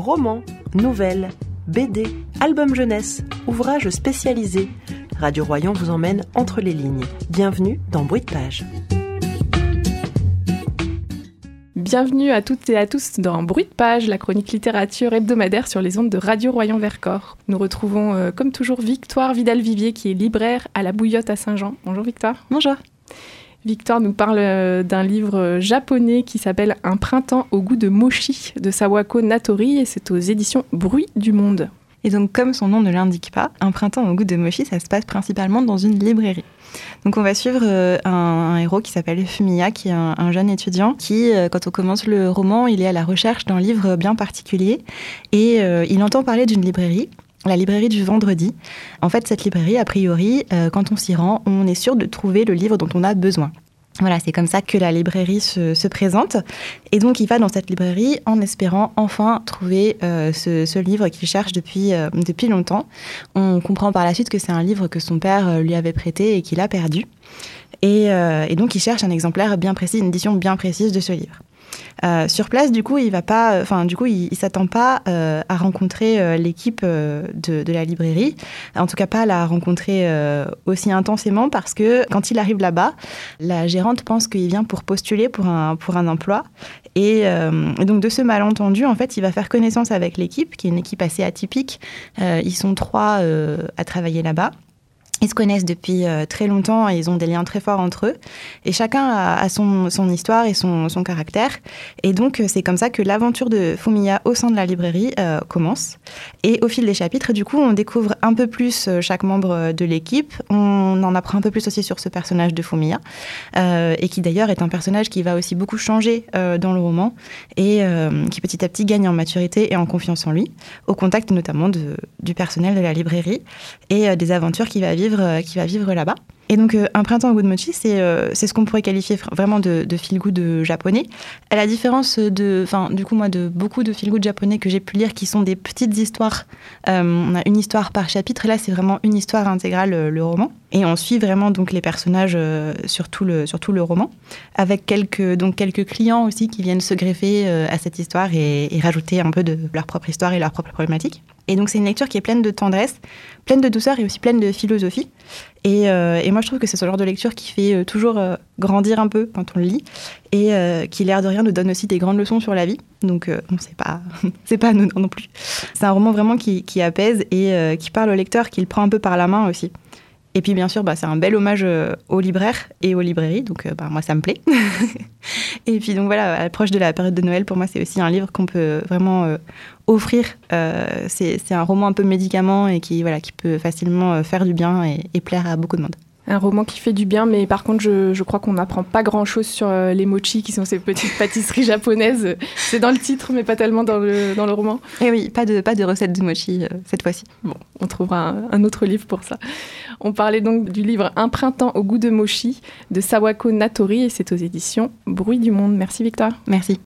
Romans, nouvelles, BD, albums jeunesse, ouvrages spécialisés. Radio Royan vous emmène entre les lignes. Bienvenue dans Bruit de page. Bienvenue à toutes et à tous dans Bruit de page, la chronique littérature hebdomadaire sur les ondes de Radio Royan-Vercors. Nous retrouvons comme toujours Victoire Vidal-Vivier qui est libraire à la Bouillotte à Saint-Jean. Bonjour Victoire. Bonjour. Victoire nous parle d'un livre japonais qui s'appelle « Un printemps au goût de mochi » de Sawako Natori et c'est aux éditions Bruit du Monde. Et donc, comme son nom ne l'indique pas, Un printemps au goût de mochi, ça se passe principalement dans une librairie. Donc, on va suivre un héros qui s'appelle Fumiya, qui est un jeune étudiant qui, quand on commence le roman, il est à la recherche d'un livre bien particulier et il entend parler d'une librairie. La librairie du vendredi. En fait, cette librairie, a priori, quand on s'y rend, on est sûr de trouver le livre dont on a besoin. Voilà, c'est comme ça que la librairie se présente. Et donc, il va dans cette librairie en espérant enfin trouver ce livre qu'il cherche depuis longtemps. On comprend par la suite que c'est un livre que son père lui avait prêté et qu'il a perdu. Et donc, il cherche un exemplaire bien précis, une édition bien précise de ce livre. Sur place, du coup, il s'attend pas à rencontrer l'équipe de la librairie. En tout cas, pas à la rencontrer aussi intensément parce que quand il arrive là-bas, la gérante pense qu'il vient pour postuler pour un emploi. Et donc, de ce malentendu, en fait, il va faire connaissance avec l'équipe, qui est une équipe assez atypique. Ils sont 3 à travailler là-bas. Ils se connaissent depuis très longtemps et ils ont des liens très forts entre eux. Et chacun a son histoire et son caractère. Et donc, c'est comme ça que l'aventure de Fumiya au sein de la librairie commence. Et au fil des chapitres, du coup, on découvre un peu plus chaque membre de l'équipe. On en apprend un peu plus aussi sur ce personnage de Fumiya. Et qui d'ailleurs est un personnage qui va aussi beaucoup changer dans le roman. Et qui petit à petit gagne en maturité et en confiance en lui. Au contact notamment du personnel de la librairie. Et des aventures qu'il va vivre là-bas. Et donc, Un printemps au goût de mochi, c'est ce qu'on pourrait qualifier vraiment de feel-good japonais. À la différence de beaucoup de feel-good japonais que j'ai pu lire, qui sont des petites histoires. On a une histoire par chapitre. Là, c'est vraiment une histoire intégrale, le roman. Et on suit vraiment donc les personnages sur tout le roman, avec quelques clients aussi qui viennent se greffer à cette histoire et rajouter un peu de leur propre histoire et leur propre problématique. Et donc, c'est une lecture qui est pleine de tendresse, pleine de douceur et aussi pleine de philosophie. Et moi, je trouve que c'est ce genre de lecture qui fait toujours grandir un peu quand on le lit et qui, l'air de rien, nous donne aussi des grandes leçons sur la vie. Donc, c'est pas anodin non plus. C'est un roman vraiment qui apaise et qui parle au lecteur, qui le prend un peu par la main aussi. Et puis, bien sûr, c'est un bel hommage aux libraires et aux librairies. Donc, moi, ça me plaît. Et puis, donc, voilà, à l'approche de la période de Noël, pour moi, c'est aussi un livre qu'on peut vraiment offrir. C'est un roman un peu médicament et qui peut facilement faire du bien et plaire à beaucoup de monde. Un roman qui fait du bien, mais par contre, je crois qu'on n'apprend pas grand-chose sur les mochi, qui sont ces petites pâtisseries japonaises. C'est dans le titre, mais pas tellement dans le roman. Et oui, pas de recette de mochi cette fois-ci. Bon, on trouvera un autre livre pour ça. On parlait donc du livre « Un printemps au goût de mochi » de Sawako Natori, et c'est aux éditions Bruit du Monde. Merci Victoire. Merci.